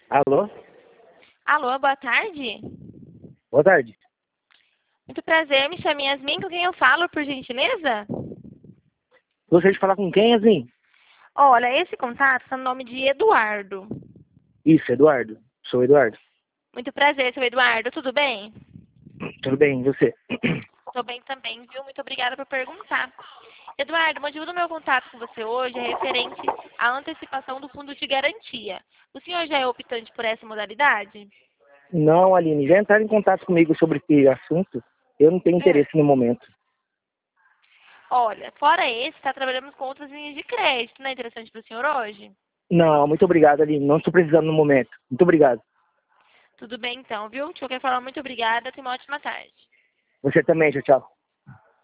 Alô? Alô, boa tarde. Boa tarde. Muito prazer, me chamo Yasmin, com quem eu falo, por gentileza? Gostaria de falar com quem, Yasmin? Olha, esse contato está no nome de Eduardo. Isso, Eduardo. Sou Eduardo. Muito prazer, seu Eduardo, tudo bem? Tudo bem, e você? Estou bem também, viu? Muito obrigada por perguntar. Eduardo, o motivo do meu contato com você hoje é referente à antecipação do fundo de garantia. O senhor já é optante por essa modalidade? Não, Aline, já entraram em contato comigo sobre esse assunto? Eu não tenho É. interesse no momento. Olha, fora esse, trabalhamos com outras linhas de crédito, não é interessante para o senhor hoje? Não, muito obrigado, Aline. Não estou precisando no momento. Muito obrigado. Tudo bem então, viu? De qualquer forma, muito obrigada, tenha uma ótima tarde. Você também, tchau, tchau.